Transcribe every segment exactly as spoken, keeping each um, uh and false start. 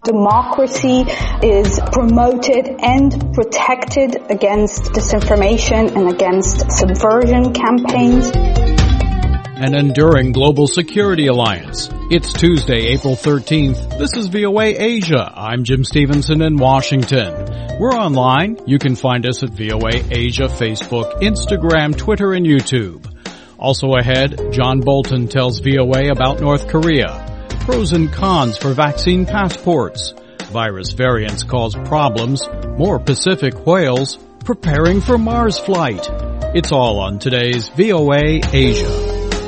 Democracy is promoted and protected against disinformation and against subversion campaigns. An enduring global security alliance. It's Tuesday, April thirteenth. This is V O A Asia. I'm Jim Stevenson in Washington. We're online. You can find us at V O A Asia, Facebook, Instagram, Twitter, and YouTube. Also ahead, John Bolton tells V O A about North Korea. Pros and cons for vaccine passports. Virus variants cause problems. More Pacific whales preparing for Mars flight. It's all on today's V O A Asia.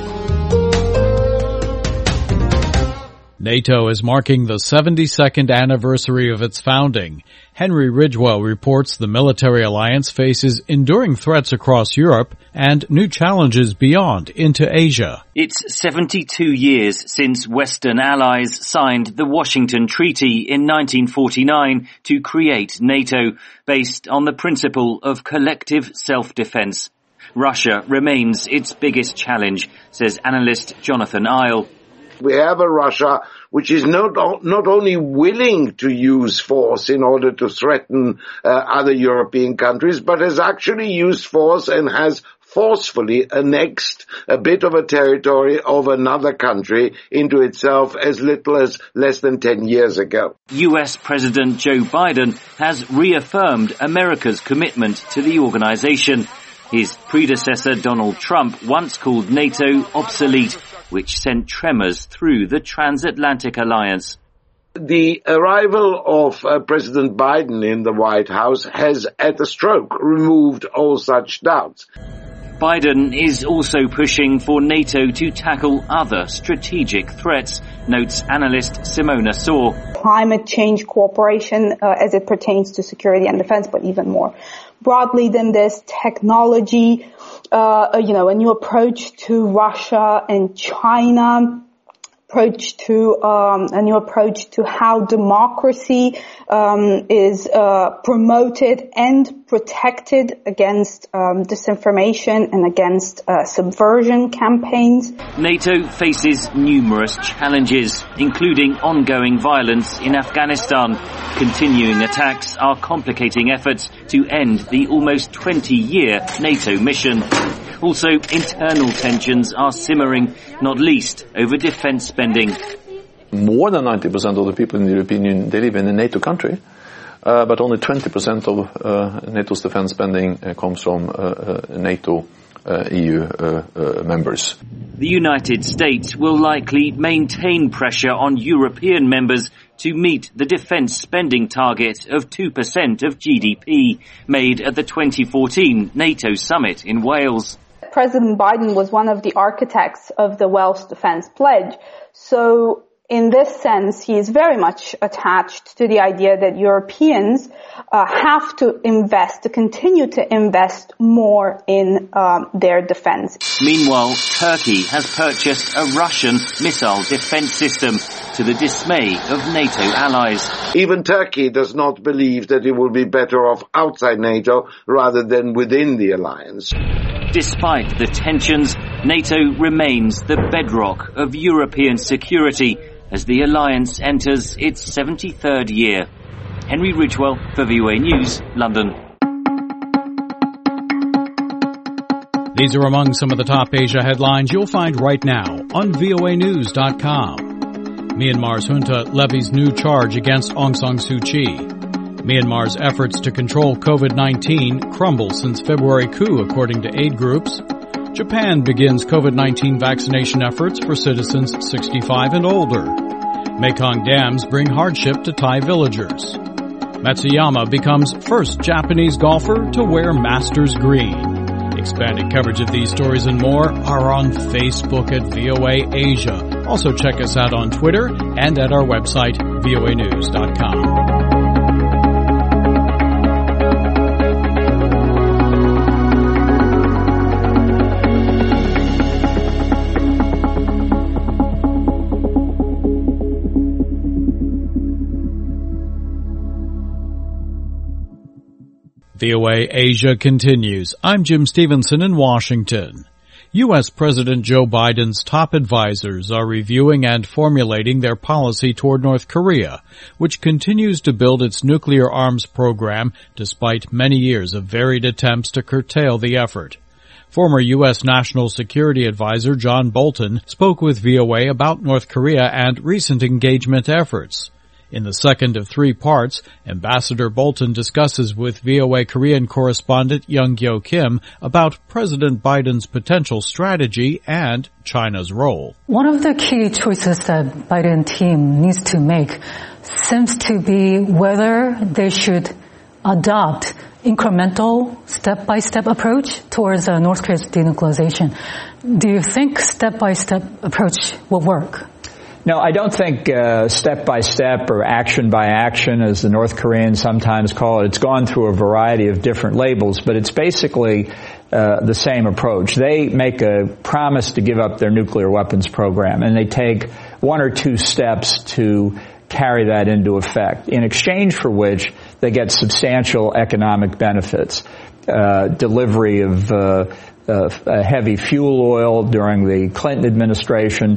NATO is marking the seventy-second anniversary of its founding. Henry Ridgwell reports the military alliance faces enduring threats across Europe and new challenges beyond into Asia. It's seventy-two years since Western allies signed the Washington Treaty in nineteen forty-nine to create NATO, based on the principle of collective self-defense. Russia remains its biggest challenge, says analyst Jonathan Isle. We have a Russia which is not not only willing to use force in order to threaten uh, other European countries, but has actually used force and has forcefully annexed a bit of a territory of another country into itself as little as less than ten years ago. U S President Joe Biden has reaffirmed America's commitment to the organization. His predecessor Donald Trump once called NATO obsolete, which sent tremors through the transatlantic alliance. The arrival of uh, President Biden in the White House has, at a stroke, removed all such doubts. Biden is also pushing for NATO to tackle other strategic threats, notes analyst Simona Saw. Climate change cooperation uh, as it pertains to security and defense, but even more broadly than this, technology, uh, you know, a new approach to Russia and China, approach to um, a new approach to how democracy um, is uh, promoted and protected against um, disinformation and against uh, subversion campaigns. NATO faces numerous challenges, including ongoing violence in Afghanistan. Continuing attacks are complicating efforts to end the almost twenty-year NATO mission. Also, internal tensions are simmering, not least over defense spending. More than ninety percent of the people in the European Union, they live in a NATO country, uh, but only twenty percent of uh, NATO's defense spending uh, comes from uh, uh, NATO uh, E U uh, uh, members. The United States will likely maintain pressure on European members to meet the defense spending target of two percent of G D P made at the twenty fourteen NATO summit in Wales. President Biden was one of the architects of the Welsh Defense Pledge. So in this sense, he is very much attached to the idea that Europeans uh, have to invest, to continue to invest more in um, their defense. Meanwhile, Turkey has purchased a Russian missile defense system to the dismay of NATO allies. Even Turkey does not believe that it will be better off outside NATO rather than within the alliance. Despite the tensions, NATO remains the bedrock of European security as the alliance enters its seventy-third year. Henry Ridgwell for V O A News, London. These are among some of the top Asia headlines you'll find right now on V O A news dot com. Myanmar's junta levies new charge against Aung San Suu Kyi. Myanmar's efforts to control COVID nineteen crumble since February coup, according to aid groups. Japan begins COVID nineteen vaccination efforts for citizens sixty-five and older. Mekong dams bring hardship to Thai villagers. Matsuyama becomes first Japanese golfer to wear Masters green. Expanded coverage of these stories and more are on Facebook at V O A Asia. Also check us out on Twitter and at our website, V O A news dot com. V O A Asia continues. I'm Jim Stevenson in Washington. U S. President Joe Biden's top advisors are reviewing and formulating their policy toward North Korea, which continues to build its nuclear arms program despite many years of varied attempts to curtail the effort. Former U S. National Security Advisor John Bolton spoke with V O A about North Korea and recent engagement efforts. In the second of three parts, Ambassador Bolton discusses with V O A Korean correspondent Young Gyo Kim about President Biden's potential strategy and China's role. One of the key choices that Biden team needs to make seems to be whether they should adopt incremental step-by-step approach towards uh, North Korea's denuclearization. Do you think step-by-step approach will work? No, I don't think uh, step-by-step or action-by-action, as the North Koreans sometimes call it. It's gone through a variety of different labels, but it's basically uh, the same approach. They make a promise to give up their nuclear weapons program, and they take one or two steps to carry that into effect, in exchange for which they get substantial economic benefits. Uh, delivery of uh, uh, heavy fuel oil during the Clinton administration,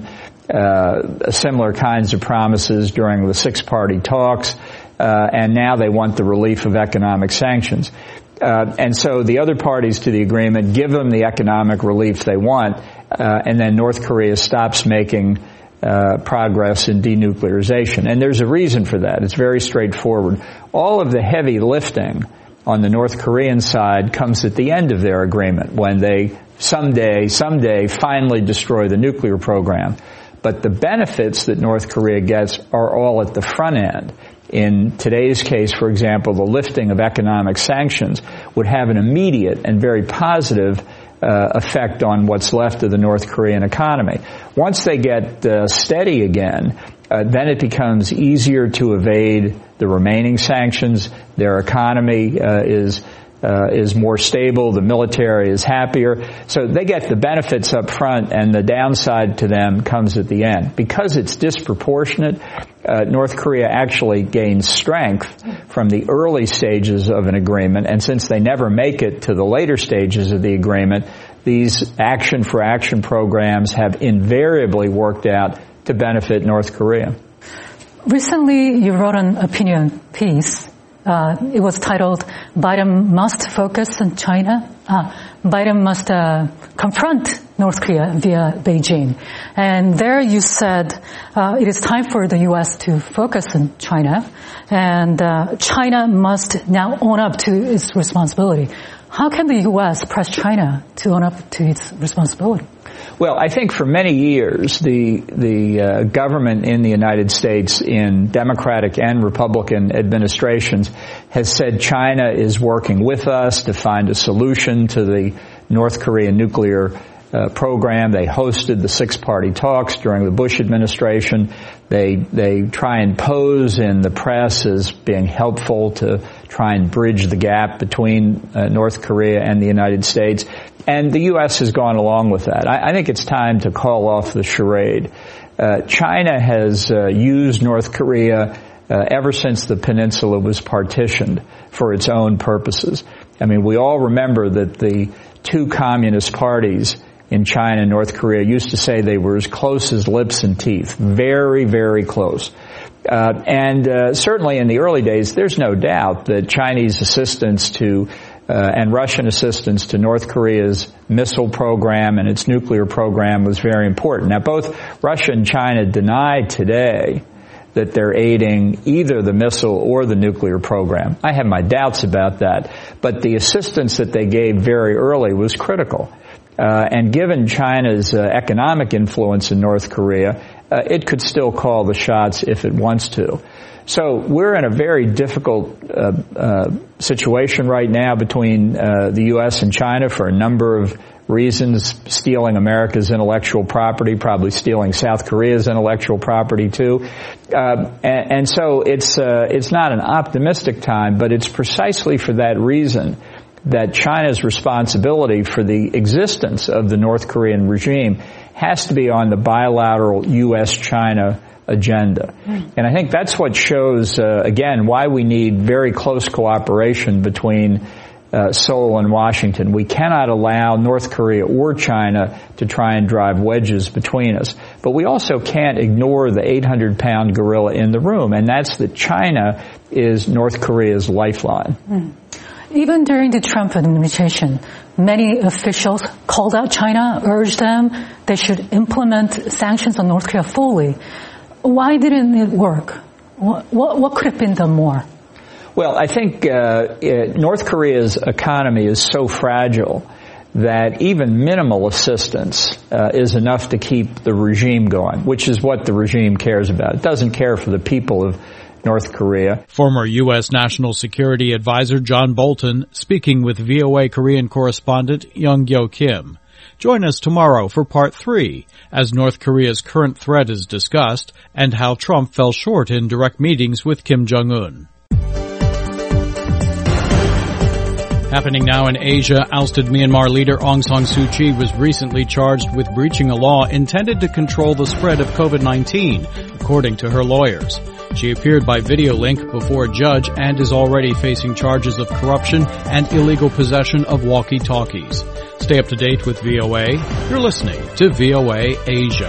Uh, similar kinds of promises during the six-party talks, uh, and now they want the relief of economic sanctions. Uh, and so the other parties to the agreement give them the economic relief they want, uh, and then North Korea stops making uh, progress in denuclearization. And there's a reason for that. It's very straightforward. All of the heavy lifting on the North Korean side comes at the end of their agreement, when they someday, someday finally destroy the nuclear program. But the benefits that North Korea gets are all at the front end. In today's case, for example, the lifting of economic sanctions would have an immediate and very positive uh, effect on what's left of the North Korean economy. Once they get uh, steady again, uh, then it becomes easier to evade the remaining sanctions. Their economy uh, is Uh, is more stable, the military is happier. So they get the benefits up front, and the downside to them comes at the end. Because it's disproportionate, uh, North Korea actually gains strength from the early stages of an agreement, and since they never make it to the later stages of the agreement, these action-for-action programs have invariably worked out to benefit North Korea. Recently, you wrote an opinion piece. Uh, it was titled, Biden Must Focus on China. Uh, Biden must uh, confront North Korea via Beijing. And there you said uh, it is time for the U S to focus on China, and uh, China must now own up to its responsibility. How can the U S press China to own up to its responsibility? Well, I think for many years, the the uh, government in the United States, in Democratic and Republican administrations, has said China is working with us to find a solution to the North Korean nuclear uh, program. They hosted the six-party talks during the Bush administration. They they try and pose in the press as being helpful to try and bridge the gap between uh, North Korea and the United States. And the U S has gone along with that. I, I think it's time to call off the charade. Uh, China has uh, used North Korea uh, ever since the peninsula was partitioned for its own purposes. I mean, we all remember that the two communist parties in China and North Korea used to say they were as close as lips and teeth. Very, very close. Uh, and uh, certainly in the early days, there's no doubt that Chinese assistance to Uh, and Russian assistance to North Korea's missile program and its nuclear program was very important. Now, both Russia and China deny today that they're aiding either the missile or the nuclear program. I have my doubts about that, but the assistance that they gave very early was critical. Uh, and given China's uh, economic influence in North Korea, uh, it could still call the shots if it wants to. So we're in a very difficult uh, uh, situation right now between uh, the U S and China for a number of reasons, stealing America's intellectual property, probably stealing South Korea's intellectual property too. Uh, and, and so it's uh, it's not an optimistic time, but it's precisely for that reason that China's responsibility for the existence of the North Korean regime has to be on the bilateral U S China agenda. And I think that's what shows, uh, again, why we need very close cooperation between uh, Seoul and Washington. We cannot allow North Korea or China to try and drive wedges between us. But we also can't ignore the eight hundred pound gorilla in the room, and that's that China is North Korea's lifeline. Mm. Even during the Trump administration, many officials called out China, urged them they should implement sanctions on North Korea fully. Why didn't it work? What, what, what could have been done more? Well, I think uh, it, North Korea's economy is so fragile that even minimal assistance uh, is enough to keep the regime going, which is what the regime cares about. It doesn't care for the people of North Korea. Former U S National Security Advisor John Bolton speaking with V O A Korean correspondent Young-Gyo Kim. Join us tomorrow for part three as North Korea's current threat is discussed and how Trump fell short in direct meetings with Kim Jong-un. Happening now in Asia, ousted Myanmar leader Aung San Suu Kyi was recently charged with breaching a law intended to control the spread of COVID nineteen, according to her lawyers. She appeared by video link before a judge and is already facing charges of corruption and illegal possession of walkie-talkies. Stay up to date with V O A. You're listening to V O A Asia.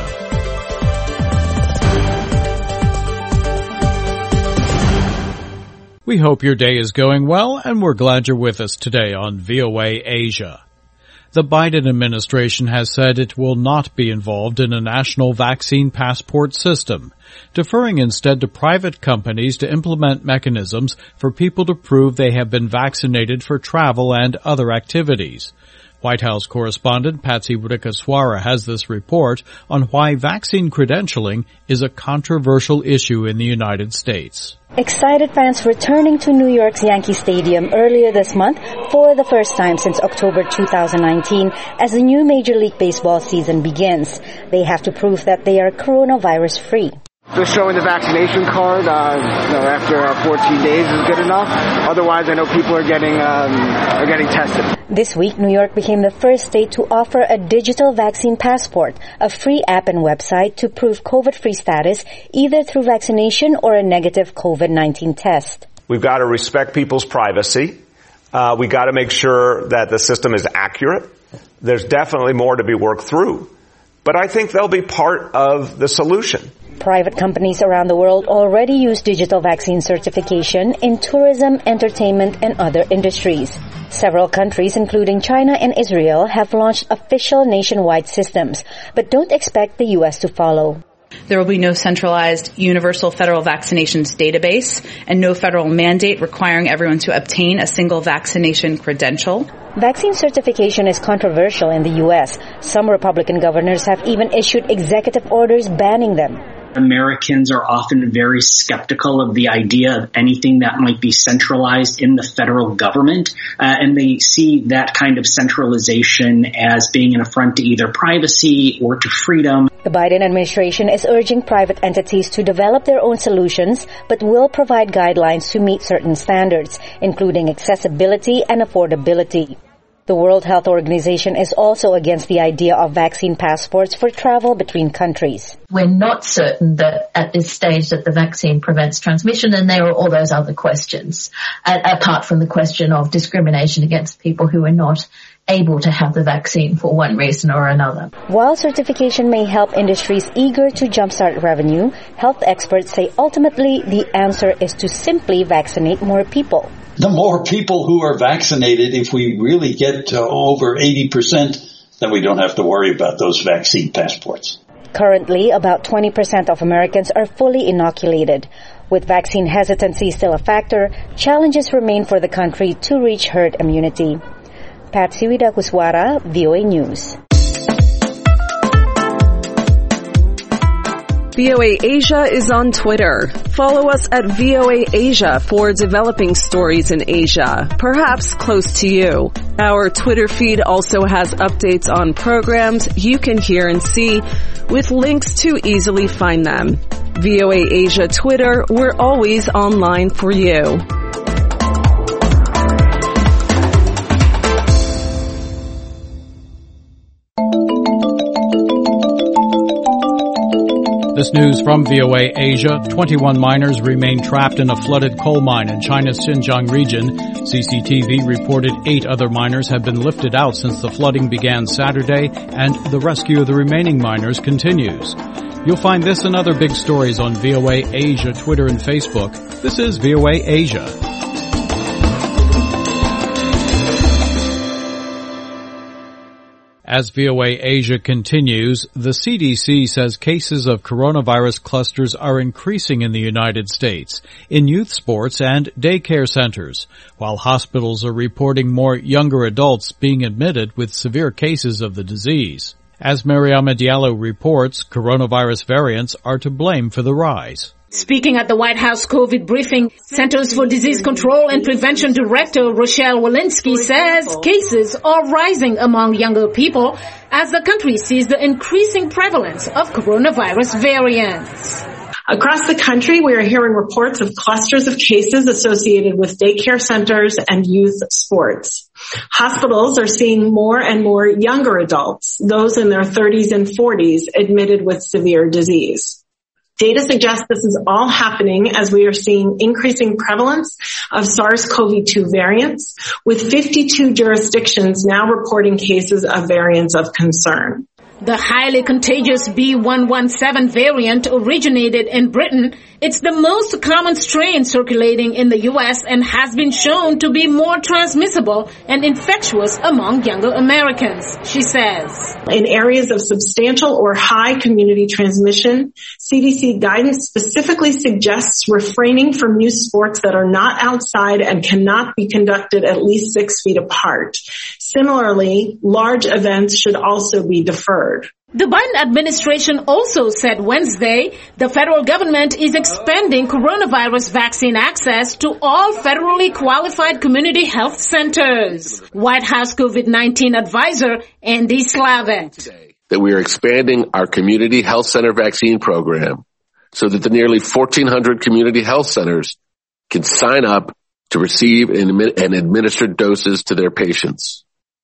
We hope your day is going well, and we're glad you're with us today on V O A Asia. The Biden administration has said it will not be involved in a national vaccine passport system, deferring instead to private companies to implement mechanisms for people to prove they have been vaccinated for travel and other activities. White House correspondent Patsy Widakuswara has this report on why vaccine credentialing is a controversial issue in the United States. Excited fans returning to New York's Yankee Stadium earlier this month for the first time since October two thousand nineteen as the new Major League Baseball season begins. They have to prove that they are coronavirus-free. Just showing the vaccination card uh, you know, after uh, fourteen days is good enough. Otherwise, I know people are getting um, are getting tested. This week, New York became the first state to offer a digital vaccine passport, a free app and website to prove COVID-free status either through vaccination or a negative COVID nineteen test. We've got to respect people's privacy. Uh, we've got to make sure that the system is accurate. There's definitely more to be worked through. But I think they'll be part of the solution. Private companies around the world already use digital vaccine certification in tourism, entertainment, and other industries. Several countries, including China and Israel, have launched official nationwide systems, but don't expect the U S to follow. There will be no centralized universal federal vaccinations database and no federal mandate requiring everyone to obtain a single vaccination credential. Vaccine certification is controversial in the U S. Some Republican governors have even issued executive orders banning them. Americans are often very skeptical of the idea of anything that might be centralized in the federal government, uh, and they see that kind of centralization as being an affront to either privacy or to freedom. The Biden administration is urging private entities to develop their own solutions, but will provide guidelines to meet certain standards, including accessibility and affordability. The World Health Organization is also against the idea of vaccine passports for travel between countries. We're not certain that at this stage that the vaccine prevents transmission, and there are all those other questions, uh, apart from the question of discrimination against people who are not able to have the vaccine for one reason or another. While certification may help industries eager to jumpstart revenue, health experts say ultimately the answer is to simply vaccinate more people. The more people who are vaccinated, if we really get to over eighty percent, then we don't have to worry about those vaccine passports. Currently, about twenty percent of Americans are fully inoculated. With vaccine hesitancy still a factor, challenges remain for the country to reach herd immunity. Patsy Widakuswara, V O A News. V O A Asia is on Twitter. Follow us at V O A Asia for developing stories in Asia, perhaps close to you. Our Twitter feed also has updates on programs you can hear and see with links to easily find them. V O A Asia Twitter, we're always online for you. This news from V O A Asia. twenty-one miners remain trapped in a flooded coal mine in China's Xinjiang region. C C T V reported eight other miners have been lifted out since the flooding began Saturday, and the rescue of the remaining miners continues. You'll find this and other big stories on V O A Asia, Twitter, and Facebook. This is V O A Asia. As V O A Asia continues, the C D C says cases of coronavirus clusters are increasing in the United States, in youth sports and daycare centers, while hospitals are reporting more younger adults being admitted with severe cases of the disease. As Mariama Diallo reports, coronavirus variants are to blame for the rise. Speaking at the White House COVID briefing, Centers for Disease Control and Prevention Director Rochelle Walensky says cases are rising among younger people as the country sees the increasing prevalence of coronavirus variants. Across the country, we are hearing reports of clusters of cases associated with daycare centers and youth sports. Hospitals are seeing more and more younger adults, those in their thirties and forties, admitted with severe disease. Data suggests this is all happening as we are seeing increasing prevalence of SARS-C o V two variants, with fifty-two jurisdictions now reporting cases of variants of concern. The highly contagious B one one seven variant originated in Britain. It's the most common strain circulating in the U S and has been shown to be more transmissible and infectious among younger Americans, she says. In areas of substantial or high community transmission, C D C guidance specifically suggests refraining from youth sports that are not outside and cannot be conducted at least six feet apart. Similarly, large events should also be deferred. The Biden administration also said Wednesday the federal government is expanding coronavirus vaccine access to all federally qualified community health centers. White House COVID nineteen advisor Andy Slavitt. That we are expanding our community health center vaccine program so that the nearly fourteen hundred community health centers can sign up to receive and administer doses to their patients.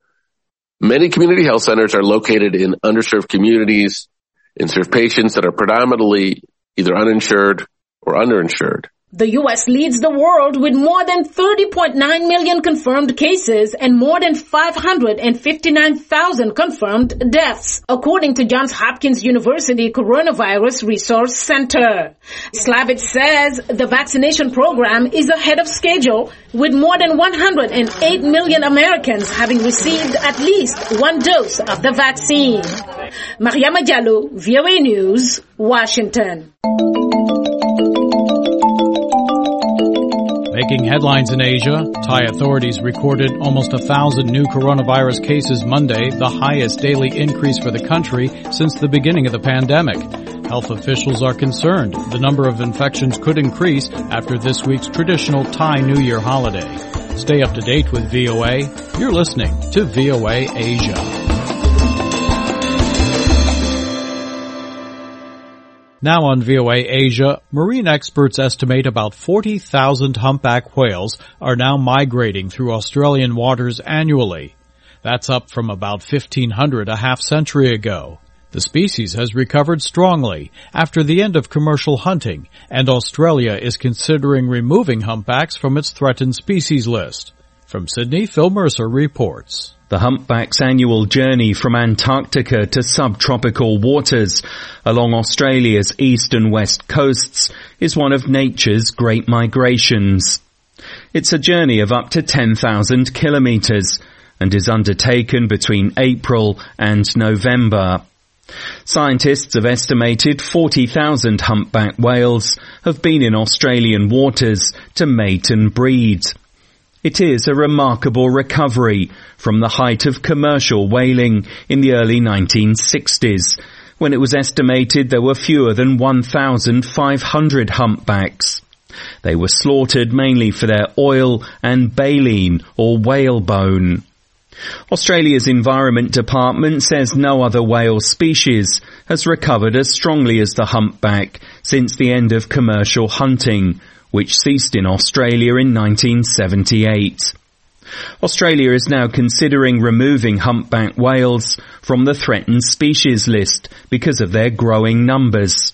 Many community health centers are located in underserved communities and serve patients that are predominantly either uninsured or underinsured. The U S leads the world with more than thirty point nine million confirmed cases and more than five hundred fifty-nine thousand confirmed deaths, according to Johns Hopkins University Coronavirus Resource Center. Slavitt says the vaccination program is ahead of schedule, with more than one hundred eight million Americans having received at least one dose of the vaccine. Mariama Diallo, V O A News, Washington. Making headlines in Asia, Thai authorities recorded almost a thousand new coronavirus cases Monday, the highest daily increase for the country since the beginning of the pandemic. Health officials are concerned the number of infections could increase after this week's traditional Thai New Year holiday. Stay up to date with V O A. You're listening to V O A Asia. Now on V O A Asia, marine experts estimate about forty thousand humpback whales are now migrating through Australian waters annually. That's up from about fifteen hundred a half century ago. The species has recovered strongly after the end of commercial hunting, and Australia is considering removing humpbacks from its threatened species list. From Sydney, Phil Mercer reports. The humpback's annual journey from Antarctica to subtropical waters along Australia's east and west coasts is one of nature's great migrations. It's a journey of up to ten thousand kilometres and is undertaken between April and November. Scientists have estimated forty thousand humpback whales have been in Australian waters to mate and breed. It is a remarkable recovery from the height of commercial whaling in the early nineteen sixties, when it was estimated there were fewer than one thousand five hundred humpbacks. They were slaughtered mainly for their oil and baleen or whalebone. Australia's Environment Department says no other whale species has recovered as strongly as the humpback since the end of commercial hunting, which ceased in Australia in nineteen seventy-eight. Australia is now considering removing humpback whales from the threatened species list because of their growing numbers.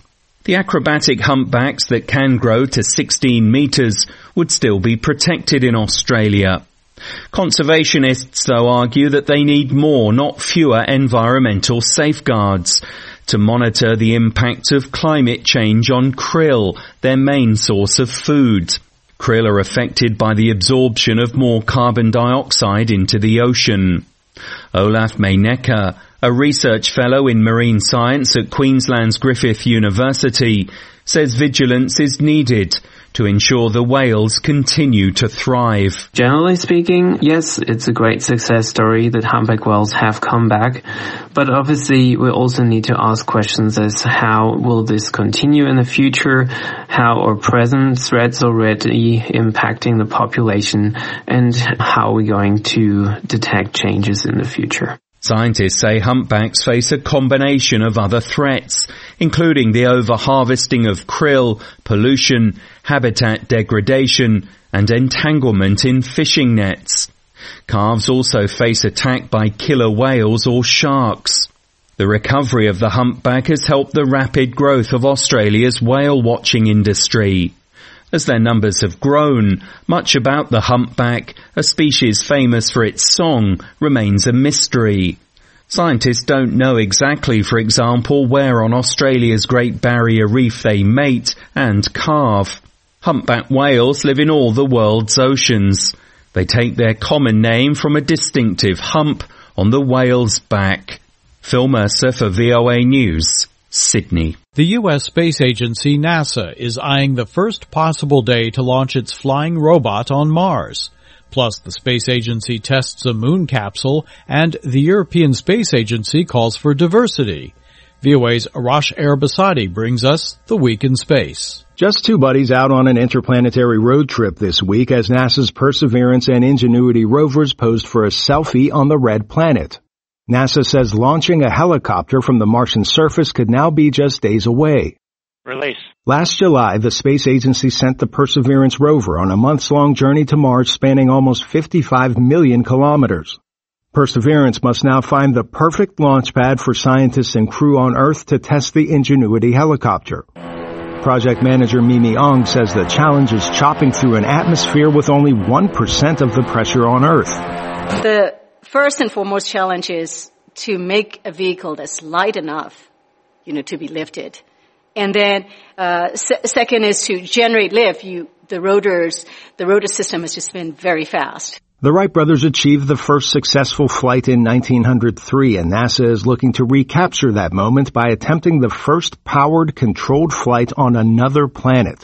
The acrobatic humpbacks that can grow to sixteen metres would still be protected in Australia. Conservationists, though, argue that they need more, not fewer, environmental safeguards to monitor the impact of climate change on krill, their main source of food. Krill are affected by the absorption of more carbon dioxide into the ocean. Olaf Meinecker, a research fellow in marine science at Queensland's Griffith University, says vigilance is needed to ensure the whales continue to thrive. Generally speaking, yes, it's a great success story that humpback whales have come back, but obviously we also need to ask questions as how will this continue in the future, how are present threats already impacting the population, and how are we going to detect changes in the future. Scientists say humpbacks face a combination of other threats, including the over-harvesting of krill, pollution, habitat degradation, and entanglement in fishing nets. Calves also face attack by killer whales or sharks. The recovery of the humpback has helped the rapid growth of Australia's whale watching industry. As their numbers have grown, much about the humpback, a species famous for its song, remains a mystery. Scientists don't know exactly, for example, where on Australia's Great Barrier Reef they mate and calve. Humpback whales live in all the world's oceans. They take their common name from a distinctive hump on the whale's back. Phil Mercer for V O A News, Sydney. The U S Space Agency NASA is eyeing the first possible day to launch its flying robot on Mars. Plus, the space agency tests a moon capsule, and the European Space Agency calls for diversity. V O A's Arash Arabasadi brings us The Week in Space. Just two buddies out on an interplanetary road trip this week as NASA's Perseverance and Ingenuity rovers posed for a selfie on the red planet. NASA says launching a helicopter from the Martian surface could now be just days away. Release. Last July, the space agency sent the Perseverance rover on a months-long journey to Mars spanning almost fifty-five million kilometers. Perseverance must now find the perfect launch pad for scientists and crew on Earth to test the Ingenuity helicopter. Project manager Mimi Ong says the challenge is chopping through an atmosphere with only one percent of the pressure on Earth. The first and foremost challenge is to make a vehicle that's light enough, you know, to be lifted. And then, uh, se- second is to generate lift. You, the rotors, the rotor system has to spin very fast. The Wright brothers achieved the first successful flight in nineteen oh three, and NASA is looking to recapture that moment by attempting the first powered, controlled flight on another planet.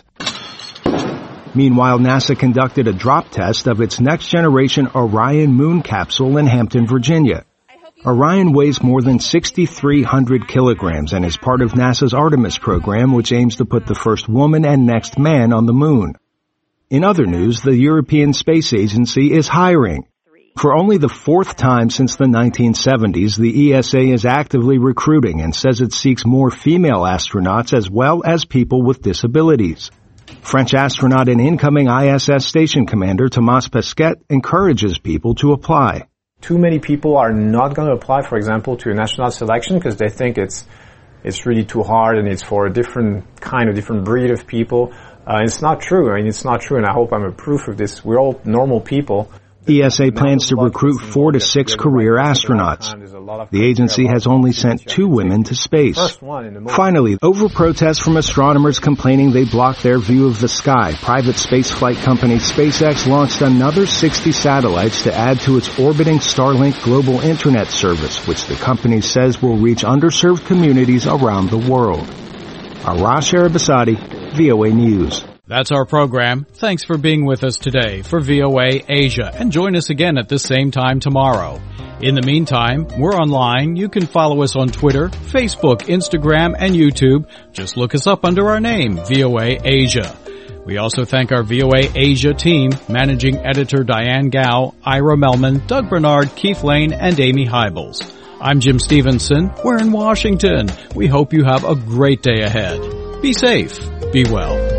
Meanwhile, NASA conducted a drop test of its next-generation Orion moon capsule in Hampton, Virginia. Orion weighs more than six thousand three hundred kilograms and is part of NASA's Artemis program, which aims to put the first woman and next man on the moon. In other news, the European Space Agency is hiring. For only the fourth time since the nineteen seventies, the E S A is actively recruiting and says it seeks more female astronauts as well as people with disabilities. French astronaut and incoming I S S station commander Thomas Pesquet encourages people to apply. Too many people are not going to apply, for example, to an astronaut selection because they think it's it's really too hard and it's for a different kind of different breed of people. Uh, it's not true. I mean, it's not true, and I hope I'm a proof of this. We're all normal people. E S A plans to recruit four to six career astronauts. The agency has only sent two women to space. Finally, over protests from astronomers complaining they block their view of the sky, private spaceflight company SpaceX launched another sixty satellites to add to its orbiting Starlink global internet service, which the company says will reach underserved communities around the world. Arash Arabasadi, V O A News. That's our program. Thanks for being with us today for V O A Asia, and join us again at the same time tomorrow. In the meantime, we're online. You can follow us on Twitter, Facebook, Instagram, and YouTube. Just look us up under our name, V O A Asia. We also thank our V O A Asia team, Managing Editor Diane Gao, Ira Melman, Doug Bernard, Keith Lane, and Amy Hybels. I'm Jim Stevenson. We're in Washington. We hope you have a great day ahead. Be safe. Be well.